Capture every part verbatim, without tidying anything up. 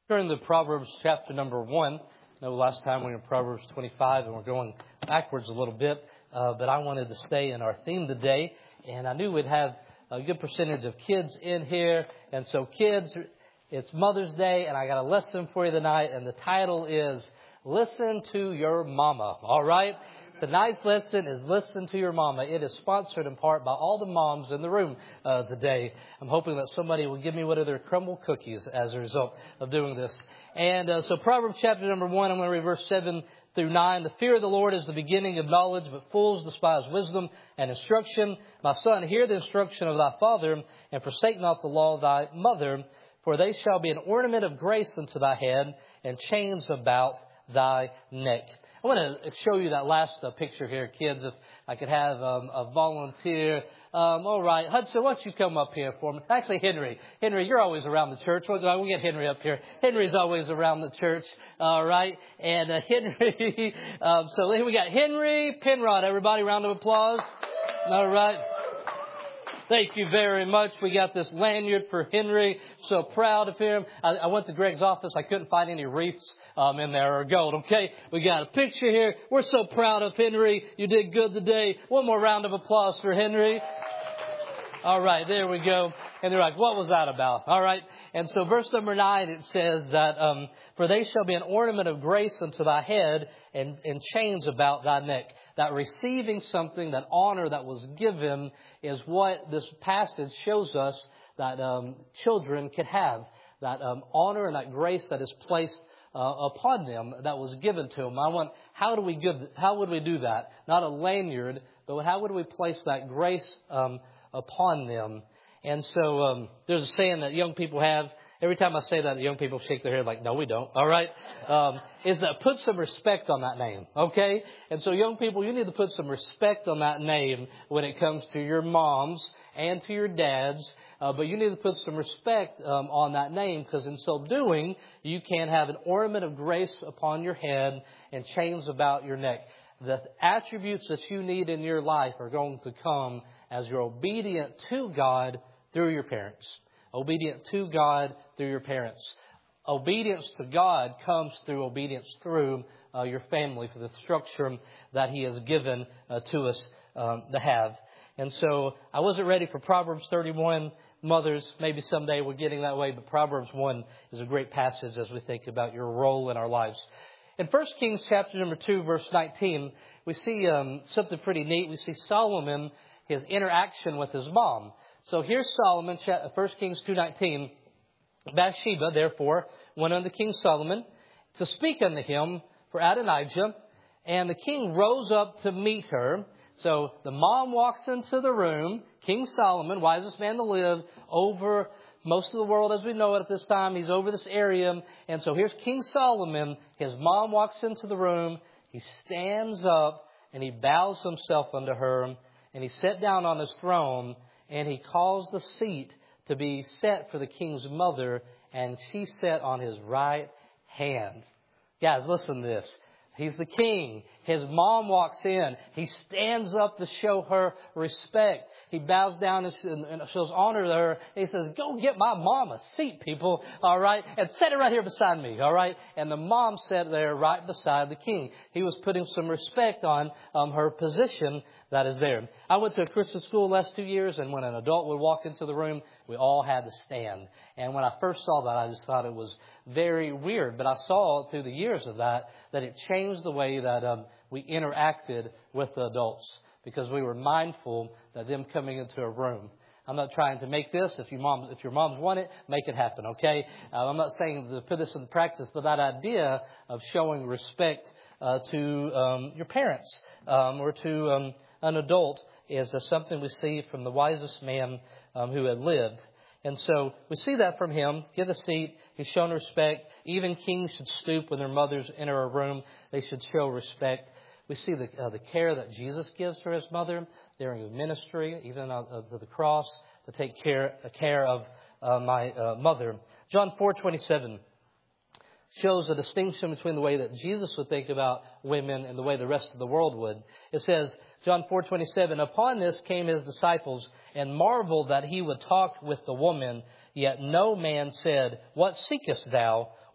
Turn to Proverbs chapter number one. I know last time we were in Proverbs twenty-five and we're going backwards a little bit, uh, but I wanted to stay in our theme today. And I knew we'd have a good percentage of kids in here. And so kids, it's Mother's Day and I got a lesson for you tonight. And the title is Listen to Your Mama. All right? Tonight's lesson is Listen to Your Mama. It is sponsored in part by all the moms in the room uh, today. I'm hoping that somebody will give me one of their crumble cookies as a result of doing this. And uh, so Proverbs chapter number one, I'm going to read verse seven through nine. The fear of the Lord is the beginning of knowledge, but fools despise wisdom and instruction. My son, hear the instruction of thy father, and forsake not the law of thy mother, for they shall be an ornament of grace unto thy head, and chains about thy neck. I want to show you that last uh, picture here, kids. If I could have um, a volunteer. Um, all right. Hudson, why don't you come up here for me? Actually, Henry. Henry, you're always around the church. We'll get Henry up here. Henry's always around the church. All right. And uh, Henry. um, so here we got Henry Penrod. Everybody, round of applause. All right. Thank you very much. We got this lanyard for Henry. So proud of him. I, I went to Greg's office. I couldn't find any wreaths um, in there or gold. Okay, we got a picture here. We're so proud of Henry. You did good today. One more round of applause for Henry. All right, there we go. And they're like, what was that about? All right. And so verse number nine, it says that, um, for they shall be an ornament of grace unto thy head, and, and chains about thy neck. That receiving something, that honor that was given, is what this passage shows us that um, children can have. That um, honor and that grace that is placed uh, upon them, that was given to them. I want, how do we good, how would we do that? Not a lanyard, but how would we place that grace um, upon them? And so um, there's a saying that young people have. Every time I say that, the young people shake their head like, no, we don't. All right. Um, is that put some respect on that name. Okay. And so young people, you need to put some respect on that name when it comes to your moms and to your dads. Uh, but you need to put some respect um, on that name, because in so doing, you can have an ornament of grace upon your head and chains about your neck. The attributes that you need in your life are going to come as you're obedient to God through your parents. Obedient to God through your parents. Obedience to God comes through obedience through uh, your family, for the structure that He has given uh, to us um, to have. And so I wasn't ready for Proverbs thirty-one. Mothers, maybe someday we're getting that way, but Proverbs one is a great passage as we think about your role in our lives. In First Kings chapter number two, verse nineteen, we see um, something pretty neat. We see Solomon, his interaction with his mom. So here's Solomon, First Kings two nineteen. Bathsheba, therefore, went unto King Solomon to speak unto him for Adonijah. And the king rose up to meet her. So the mom walks into the room. King Solomon, wisest man to live, over most of the world as we know it at this time. He's over this area. And so here's King Solomon. His mom walks into the room. He stands up and he bows himself unto her. And he sat down on his throne. And he caused the seat to be set for the king's mother, and she sat on his right hand. Guys, listen to this. He's the king. His mom walks in. He stands up to show her respect. He bows down and shows honor to her. He says, go get my mom a seat, people. All right. And set it right here beside me. All right. And the mom sat there right beside the king. He was putting some respect on um, her position that is there. I went to a Christian school the last two years, and when an adult would walk into the room, we all had to stand. And when I first saw that, I just thought it was very weird. But I saw through the years of that, that it changed the way that um, we interacted with the adults, because we were mindful that them coming into a room. I'm not trying to make this. If your moms, if your moms want it, make it happen, okay? Uh, I'm not saying to put this into practice, but that idea of showing respect uh, to um, your parents um, or to um, an adult is uh, something we see from the wisest man um, who had lived. And so we see that from him. Give a seat. He's shown respect. Even kings should stoop when their mothers enter a room. They should show respect. We see the uh, the care that Jesus gives for his mother during his ministry, even uh, to the cross, to take care uh, care of uh, my uh, mother. John four twenty-seven shows a distinction between the way that Jesus would think about women and the way the rest of the world would. It says, John four twenty-seven, upon this came his disciples and marveled that he would talk with the woman. Yet no man said, what seekest thou?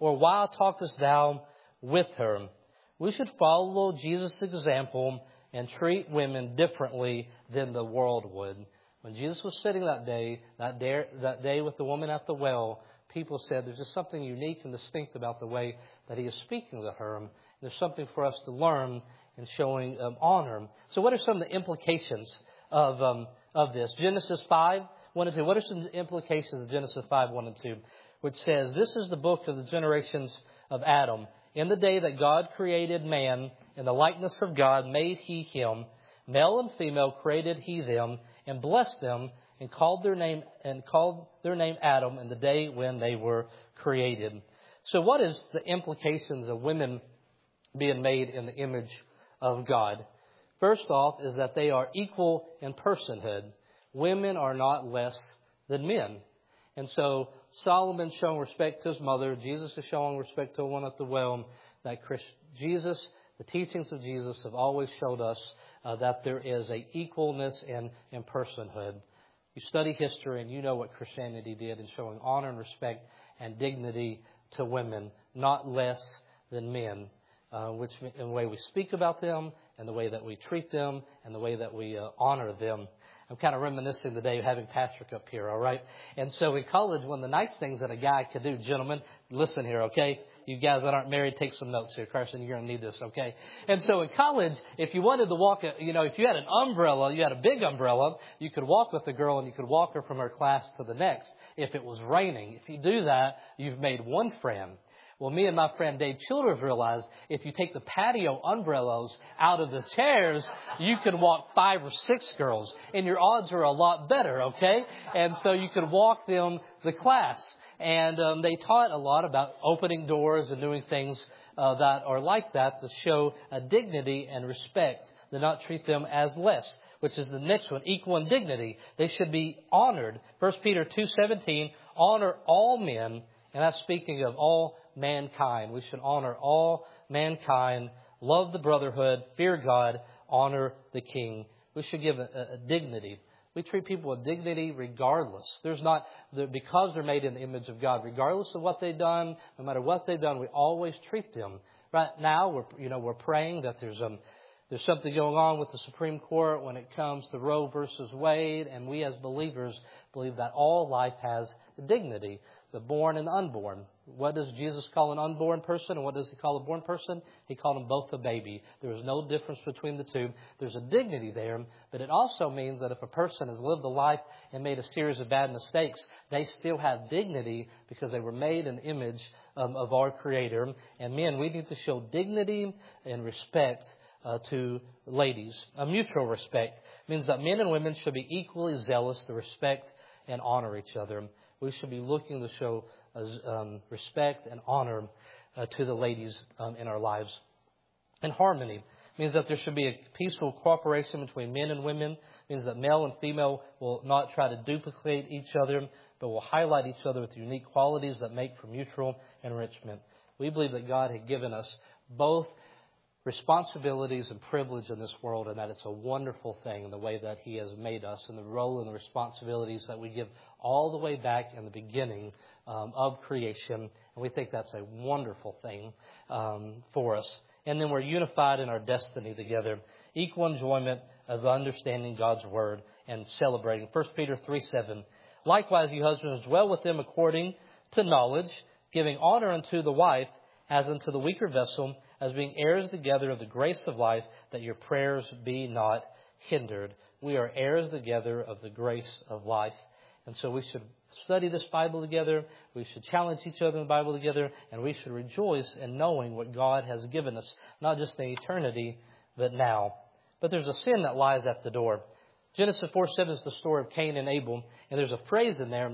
Or why talkest thou with her? We should follow Jesus' example and treat women differently than the world would. When Jesus was sitting that day, that day, that day with the woman at the well, people said there's just something unique and distinct about the way that he is speaking to her. There's something for us to learn in showing um, honor. So what are some of the implications of um, of this? Genesis five, one and two. What are some implications of Genesis five, one and two? Which says, this is the book of the generations of Adam. In the day that God created man, in the likeness of God made he him. Male and female created he them, and blessed them, and called their name and called their name Adam in the day when they were created. So what is the implications of women being made in the image of God? First off is that they are equal in personhood. Women are not less than men. And so Solomon showing respect to his mother. Jesus is showing respect to one at the well. That Christ, Jesus, the teachings of Jesus have always showed us uh, that there is a equalness in, in personhood. You study history and you know what Christianity did in showing honor and respect and dignity to women, not less than men, uh, which in the way we speak about them and the way that we treat them and the way that we uh, honor them. I'm kind of reminiscing today of having Patrick up here, all right? And so in college, one of the nice things that a guy could do, gentlemen, listen here, okay? You guys that aren't married, take some notes here. Carson, you're going to need this, okay? And so in college, if you wanted to walk, a, you know, if you had an umbrella, you had a big umbrella, you could walk with the girl and you could walk her from her class to the next if it was raining. If you do that, you've made one friend. Well, me and my friend Dave Childers realized if you take the patio umbrellas out of the chairs, you can walk five or six girls, and your odds are a lot better, okay? And so you could walk them the class. And um, they taught a lot about opening doors and doing things uh, that are like that to show a dignity and respect, to not treat them as less, which is the next one, equal in dignity. They should be honored. First Peter two seventeen, honor all men, and that's speaking of all mankind. We should honor all mankind, love the brotherhood, fear God, honor the king. We should give a, a, a dignity. We treat people with dignity regardless. There's not, because they're made in the image of God, regardless of what they've done, no matter what they've done, we always treat them. Right now, we're, you know, we're praying that there's um, there's something going on with the Supreme Court when it comes to Roe versus Wade, and we as believers believe that all life has dignity, the born and the unborn. What does Jesus call an unborn person, and what does he call a born person? He called them both a baby. There is no difference between the two. There's a dignity there, but it also means that if a person has lived a life and made a series of bad mistakes, they still have dignity because they were made in the image um, of our Creator. And men, we need to show dignity and respect uh, to ladies. A mutual respect means that men and women should be equally zealous to respect and honor each other. We should be looking to show um, respect and honor uh, to the ladies um, in our lives. And harmony means that there should be a peaceful cooperation between men and women. It means that male and female will not try to duplicate each other, but will highlight each other with unique qualities that make for mutual enrichment. We believe that God had given us both responsibilities and privilege in this world, and that it's a wonderful thing in the way that He has made us and the role and the responsibilities that we give all the way back in the beginning um, of creation. And we think that's a wonderful thing um, for us. And then we're unified in our destiny together. Equal enjoyment of understanding God's Word and celebrating. First Peter three seven. Likewise, you husbands, dwell with them according to knowledge, giving honor unto the wife as unto the weaker vessel, as being heirs together of the grace of life, that your prayers be not hindered. We are heirs together of the grace of life. And so we should study this Bible together. We should challenge each other in the Bible together. And we should rejoice in knowing what God has given us, not just in eternity, but now. But there's a sin that lies at the door. Genesis four seven is the story of Cain and Abel. And there's a phrase in there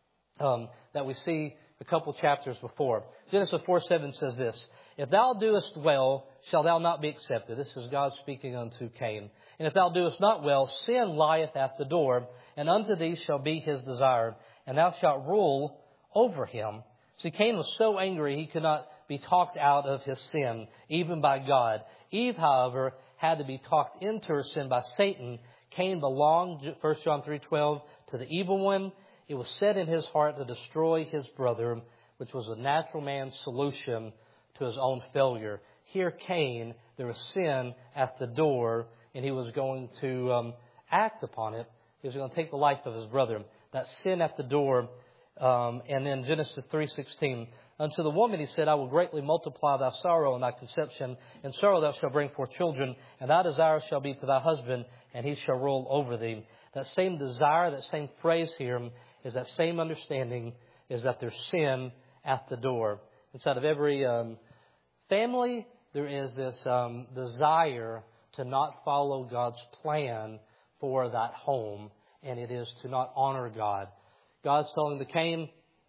um, that we see a couple chapters before. Genesis four seven says this: If thou doest well, shall thou not be accepted. This is God speaking unto Cain. And if thou doest not well, sin lieth at the door, and unto thee shall be his desire, and thou shalt rule over him. See, Cain was so angry he could not be talked out of his sin, even by God. Eve, however, had to be talked into her sin by Satan. Cain belonged, First John three twelve, to the evil one. It was set in his heart to destroy his brother. which was a natural man's solution to his own failure. Here, Cain, there was sin at the door, and he was going to um, act upon it. He was going to take the life of his brother. That sin at the door. Um, and then Genesis three sixteen. Unto the woman he said, I will greatly multiply thy sorrow and thy conception. In sorrow thou shalt bring forth children, and thy desire shall be to thy husband, and he shall rule over thee. That same desire, that same phrase here is that same understanding, is that there's sin at the door. Inside of every um, family, there is this um, desire to not follow God's plan for that home, and it is to not honor God. God's telling the Cain,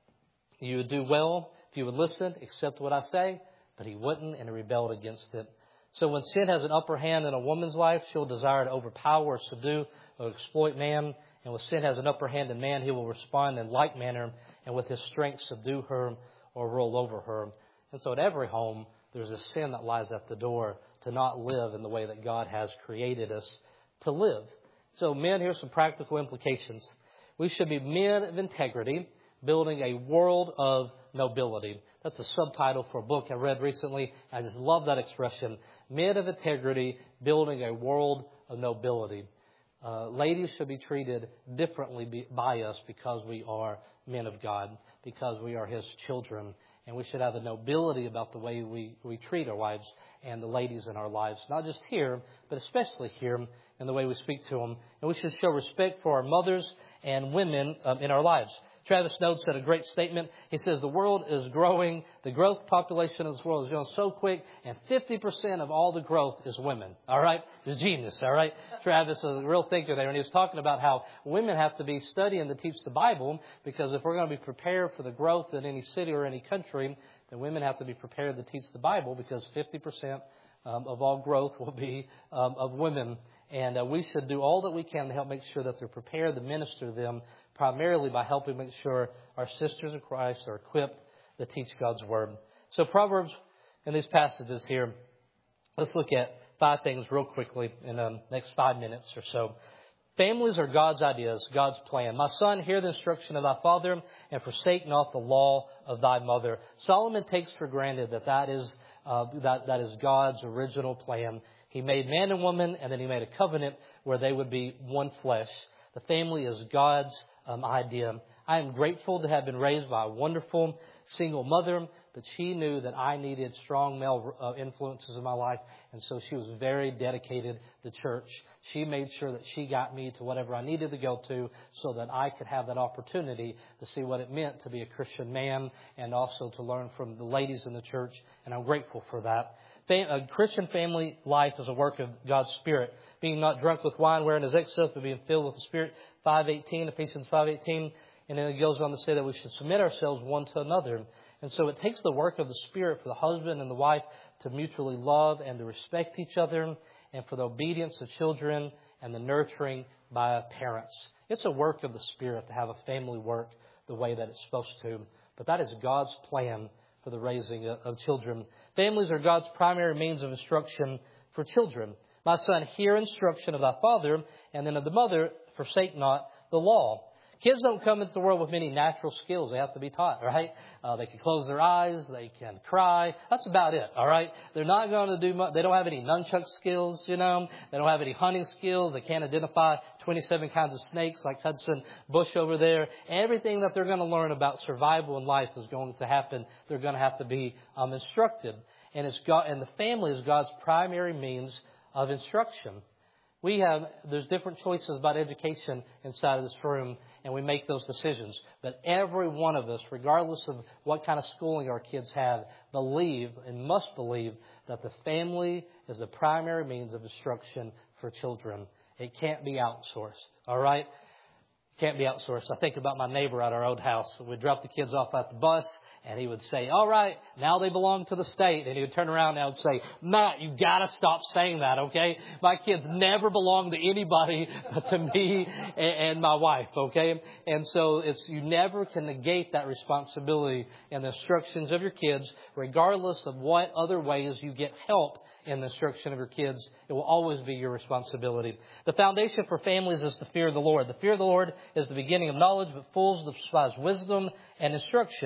you would do well if you would listen, accept what I say, but he wouldn't, and he rebelled against it. So when sin has an upper hand in a woman's life, she'll desire to overpower or subdue or exploit man. And when sin has an upper hand in man, he will respond in like manner, and with his strength subdue her or rule over her. And so at every home, there's a sin that lies at the door to not live in the way that God has created us to live. So men, here's some practical implications. We should be men of integrity, building a world of nobility. That's a subtitle for a book I read recently. I just love that expression. Men of integrity, building a world of nobility. Uh, ladies should be treated differently by us because we are men of God, because we are His children. And we should have a nobility about the way we, we treat our wives and the ladies in our lives, not just here, but especially here in the way we speak to them. And we should show respect for our mothers and women um, in our lives. Travis Snow said a great statement. He says, the world is growing. The growth population of this world is growing so quick, and fifty percent of all the growth is women. All right? It's genius, all right? Travis is a real thinker there, and he was talking about how women have to be studying to teach the Bible, because if we're going to be prepared for the growth in any city or any country, then women have to be prepared to teach the Bible, because fifty percent um, of all growth will be um, of women. And uh, we should do all that we can to help make sure that they're prepared to minister to them, primarily by helping make sure our sisters in Christ are equipped to teach God's Word. So Proverbs, in these passages here, let's look at five things real quickly in the next five minutes or so. Families are God's ideas, God's plan. My son, hear the instruction of thy father, and forsake not the law of thy mother. Solomon takes for granted that that is, uh, that, that is God's original plan. He made man and woman, and then he made a covenant where they would be one flesh. The family is God's um, idea. I am grateful to have been raised by a wonderful single mother, but she knew that I needed strong male uh, influences in my life, and so she was very dedicated to church. She made sure that she got me to whatever I needed to go to so that I could have that opportunity to see what it meant to be a Christian man and also to learn from the ladies in the church, and I'm grateful for that. A Christian family life is a work of God's Spirit. Being not drunk with wine wherein is excess, but being filled with the Spirit. five eighteen, Ephesians five eighteen. And then it goes on to say that we should submit ourselves one to another. And so it takes the work of the Spirit for the husband and the wife to mutually love and to respect each other, and for the obedience of children and the nurturing by parents. It's a work of the Spirit to have a family work the way that it's supposed to. But that is God's plan for the raising of children. Families are God's primary means of instruction for children. My son, hear instruction of thy father, and then of the mother, forsake not the law. Kids don't come into the world with many natural skills. They have to be taught, right? Uh, they can close their eyes. They can cry. That's about it, all right? They're not going to do much. They don't have any nunchuck skills, you know. They don't have any hunting skills. They can't identify twenty-seven kinds of snakes like Hudson Bush over there. Everything that they're going to learn about survival in life is going to happen. They're going to have to be um, instructed. And, it's God, and the family is God's primary means of instruction. We have, there's different choices about education inside of this room, and we make those decisions. But every one of us, regardless of what kind of schooling our kids have, believe and must believe that the family is the primary means of instruction for children. It can't be outsourced, all right? Can't be outsourced. I think about my neighbor at our old house. We'd drop the kids off at the bus, and he would say, all right, now they belong to the state. And he would turn around and I would say, Matt, you got to stop saying that, okay? My kids never belong to anybody but to me and, and my wife, okay? And so it's you never can negate that responsibility and the instructions of your kids, regardless of what other ways you get help in the instruction of your kids. It will always be your responsibility. The foundation for families is the fear of the Lord. The fear of the Lord is the beginning of knowledge, but fools despise wisdom and instruction.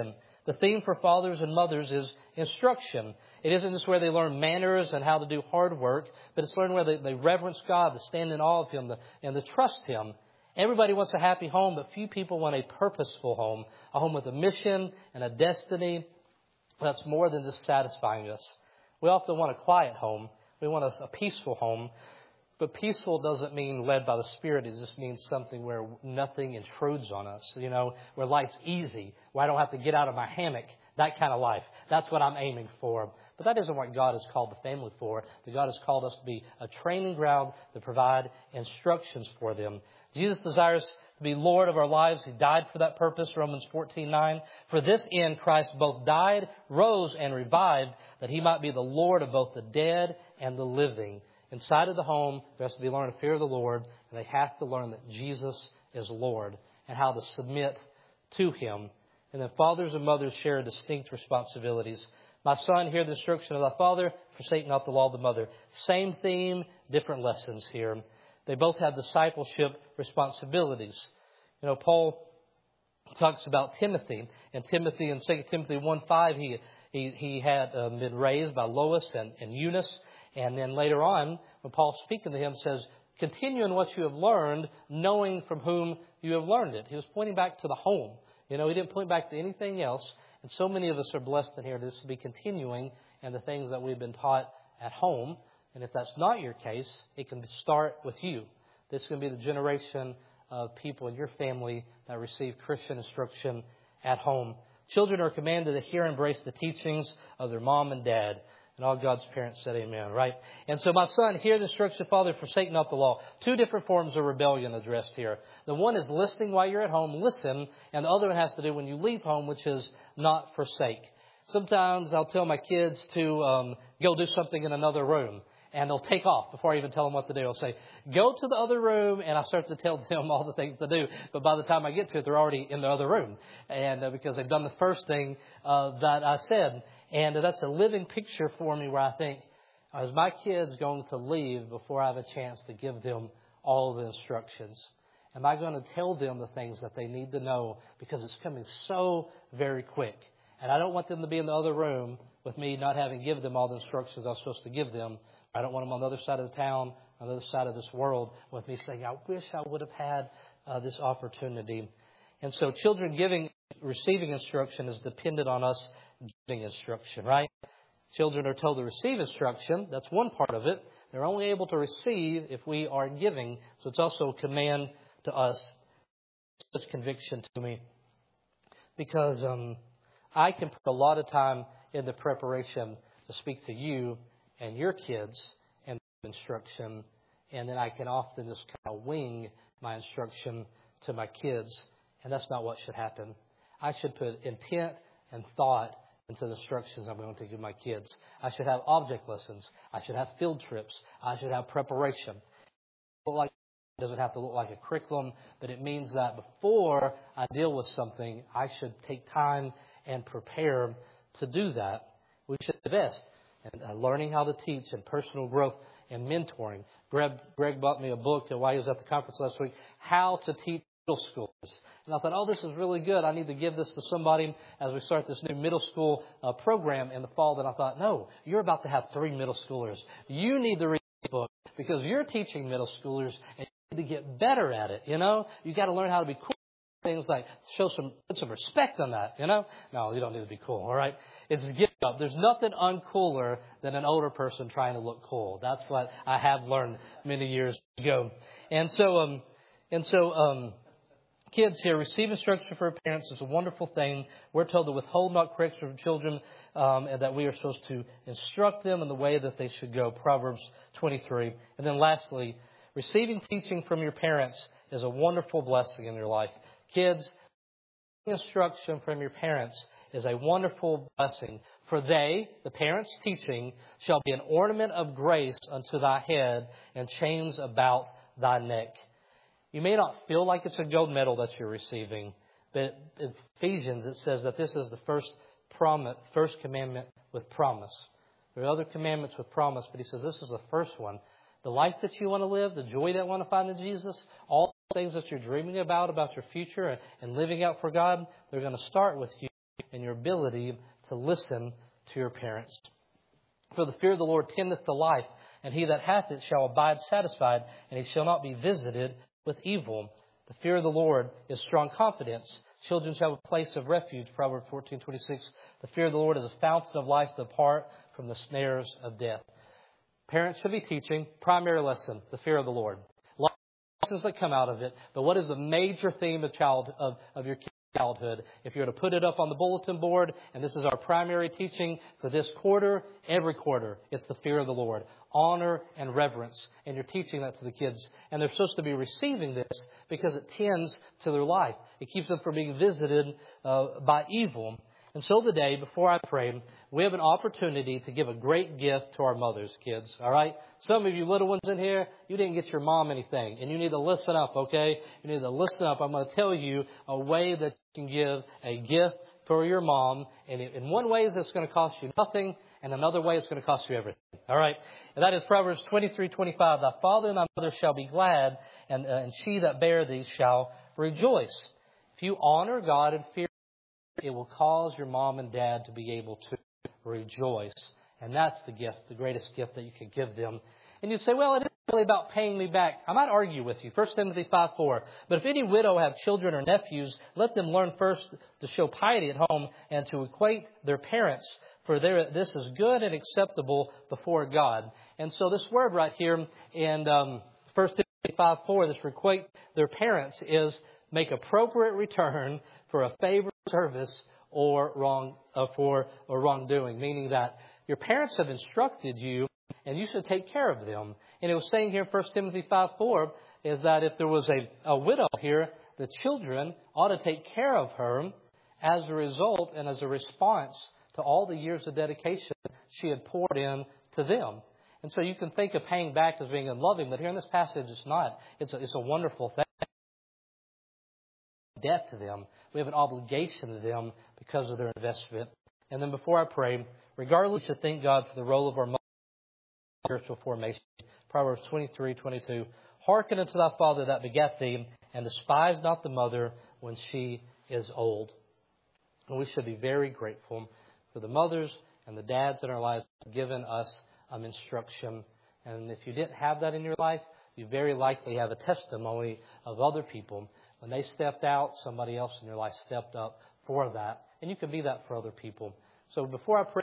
The theme for fathers and mothers is instruction. It isn't just where they learn manners and how to do hard work, but it's learn where they, they reverence God, to stand in awe of Him, to, and to trust Him. Everybody wants a happy home, but few people want a purposeful home, a home with a mission and a destiny that's more than just satisfying us. We often want a quiet home. We want a, a peaceful home. But peaceful doesn't mean led by the Spirit. It just means something where nothing intrudes on us, you know, where life's easy, where I don't have to get out of my hammock, that kind of life. That's what I'm aiming for. But that isn't what God has called the family for. The God has called us to be a training ground to provide instructions for them. Jesus desires to be Lord of our lives. He died for that purpose, Romans fourteen nine. For this end, Christ both died, rose, and revived, that He might be the Lord of both the dead and the living. Inside of the home, there has to be learn to fear the Lord, and they have to learn that Jesus is Lord and how to submit to Him. And then fathers and mothers share distinct responsibilities. My son, hear the instruction of thy father, forsake not the law of the mother. Same theme, different lessons here. They both have discipleship responsibilities. You know, Paul talks about Timothy, and Timothy in Second Timothy one five, he he, he had uh, been raised by Lois and, and Eunice. And then later on, when Paul's speaking to him, says, continue in what you have learned, knowing from whom you have learned it. He was pointing back to the home. You know, he didn't point back to anything else. And so many of us are blessed in here just to be continuing in the things that we've been taught at home. And if that's not your case, it can start with you. This is going to be the generation of people in your family that receive Christian instruction at home. Children are commanded to hear and embrace the teachings of their mom and dad. And all God's parents said amen, right? And so my son, hear the instruction of Father, forsake not the law. Two different forms of rebellion addressed here. The one is listening while you're at home, listen. And the other one has to do when you leave home, which is not forsake. Sometimes I'll tell my kids to um, go do something in another room. And they'll take off before I even tell them what to do. I'll say, go to the other room, and I start to tell them all the things to do. But by the time I get to it, they're already in the other room. And uh, because they've done the first thing uh, that I said. And uh, that's a living picture for me where I think, is my kids going to leave before I have a chance to give them all the instructions? Am I going to tell them the things that they need to know? Because it's coming so very quick. And I don't want them to be in the other room with me not having given them all the instructions I was supposed to give them. I don't want them on the other side of the town, on the other side of this world, with me saying, I wish I would have had uh, this opportunity. And so children giving, receiving instruction is dependent on us giving instruction, right? Children are told to receive instruction. That's one part of it. They're only able to receive if we are giving. So it's also a command to us. Such conviction to me. Because um, I can put a lot of time in the preparation to speak to you and your kids and instruction. And then I can often just kind of wing my instruction to my kids. And that's not what should happen. I should put intent and thought into the instructions I'm going to give my kids. I should have object lessons. I should have field trips. I should have preparation. Like, it doesn't have to look like a curriculum, but it means that before I deal with something, I should take time and prepare to do that. We should invest in uh, learning how to teach and personal growth and mentoring. Greg, Greg bought me a book while he was at the conference last week, How to Teach Middle Schoolers. And I thought, oh, this is really good. I need to give this to somebody as we start this new middle school uh, program in the fall. Then I thought, no, you're about to have three middle schoolers. You need to read the book because you're teaching middle schoolers and you need to get better at it. You know, you got to learn how to be cool. Things like show some put some respect on that. You know, no, you don't need to be cool. All right, it's give up. There's nothing uncooler than an older person trying to look cool. That's what I have learned many years ago. And so, um, and so, um. Kids here, receive instruction from parents is a wonderful thing. We're told to withhold not correction from children, um, and that we are supposed to instruct them in the way that they should go. Proverbs twenty-three. And then lastly, receiving teaching from your parents is a wonderful blessing in your life. Kids, instruction from your parents is a wonderful blessing. For they, the parents' teaching, shall be an ornament of grace unto thy head and chains about thy neck. You may not feel like it's a gold medal that you're receiving, but in Ephesians it says that this is the first promise, first commandment with promise. There are other commandments with promise, but he says this is the first one. The life that you want to live, the joy that you want to find in Jesus, all the things that you're dreaming about, about your future and living out for God, they're going to start with you in your ability to listen to your parents. For the fear of the Lord tendeth to life, and he that hath it shall abide satisfied, and he shall not be visited with evil. The fear of the Lord is strong confidence. Children shall have a place of refuge. Proverbs fourteen twenty-six. The fear of the Lord is a fountain of life to depart from the snares of death. Parents should be teaching primary lesson, the fear of the Lord. Lessons that come out of it. But what is the major theme of child of, of your childhood? If you were to put it up on the bulletin board, and this is our primary teaching for this quarter, every quarter, it's the fear of the Lord. Honor and reverence. And you're teaching that to the kids. And they're supposed to be receiving this because it tends to their life. It keeps them from being visited uh, by evil. And so today, before I pray, we have an opportunity to give a great gift to our mothers, kids. All right? Some of you little ones in here, you didn't get your mom anything. And you need to listen up, okay? You need to listen up. I'm going to tell you a way that you can give a gift for your mom. And in one way, it's going to cost you nothing. And another way, it's going to cost you everything. All right? And that is Proverbs twenty-three twenty-five. Thy father and thy mother shall be glad, and, uh, and she that bare thee shall rejoice. If you honor God and fear, it will cause your mom and dad to be able to rejoice. And that's the gift, the greatest gift that you can give them. And you'd say, well, it isn't really about paying me back. I might argue with you. First Timothy five four. But if any widow have children or nephews, let them learn first to show piety at home and to equate their parents. For this is good and acceptable before God. And so this word right here in um, First Timothy five four, this equate their parents, is make appropriate return for a favor, service, or wrong uh, for or wrongdoing. Meaning that your parents have instructed you, and you should take care of them. And it was saying here in First Timothy five four is that if there was a, a widow here, the children ought to take care of her as a result and as a response to all the years of dedication she had poured in to them. And so you can think of paying back as being unloving, but here in this passage it's not. It's a, it's a wonderful thing. Debt to them. We have an obligation to them because of their investment. And then before I pray, regardless, we should thank God for the role of our mother in spiritual formation. Proverbs twenty-three twenty-two. Hearken unto thy father that begat thee, and despise not the mother when she is old. And we should be very grateful for the mothers and the dads in our lives who have given us um, instruction. And if you didn't have that in your life, you very likely have a testimony of other people. When they stepped out, somebody else in your life stepped up for that. And you can be that for other people. So before I pray,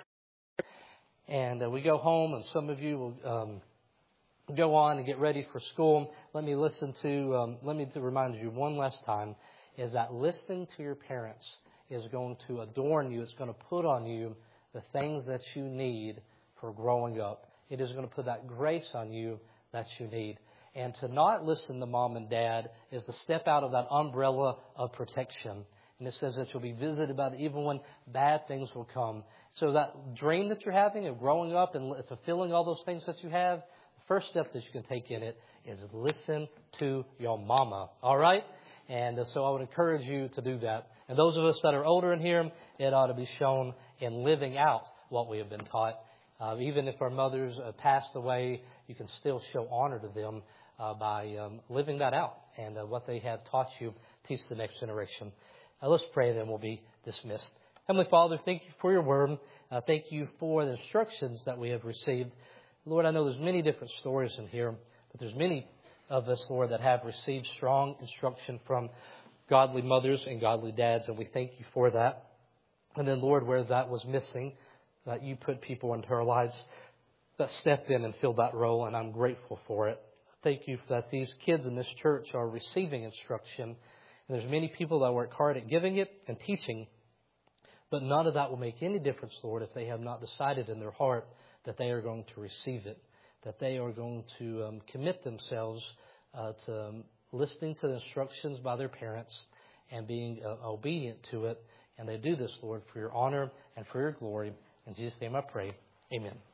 and uh, we go home, and some of you will um, go on and get ready for school, let me listen to, um, let me to remind you one last time, is that listening to your parents is going to adorn you. It's going to put on you the things that you need for growing up. It is going to put that grace on you that you need. And to not listen to mom and dad is to step out of that umbrella of protection. And it says that you'll be visited by the evil one. Bad things will come. So that dream that you're having of growing up and fulfilling all those things that you have, the first step that you can take in it is listen to your mama. All right? And so I would encourage you to do that. And those of us that are older in here, it ought to be shown in living out what we have been taught. Uh, even if our mothers uh, passed away, you can still show honor to them uh, by um, living that out. And uh, what they have taught you, teach the next generation. Uh, let's pray, and then we'll be dismissed. Heavenly Father, thank you for your word. Uh, thank you for the instructions that we have received. Lord, I know there's many different stories in here, but there's many of us, Lord, that have received strong instruction from godly mothers and godly dads, and we thank you for that. And then, Lord, where that was missing, that you put people into our lives that stepped in and filled that role, and I'm grateful for it. Thank you that these kids in this church are receiving instruction, and there's many people that work hard at giving it and teaching, but none of that will make any difference, Lord, if they have not decided in their heart that they are going to receive it, that they are going to um, commit themselves uh, to um, listening to the instructions by their parents and being uh, obedient to it. And they do this, Lord, for your honor and for your glory. In Jesus' name I pray. Amen.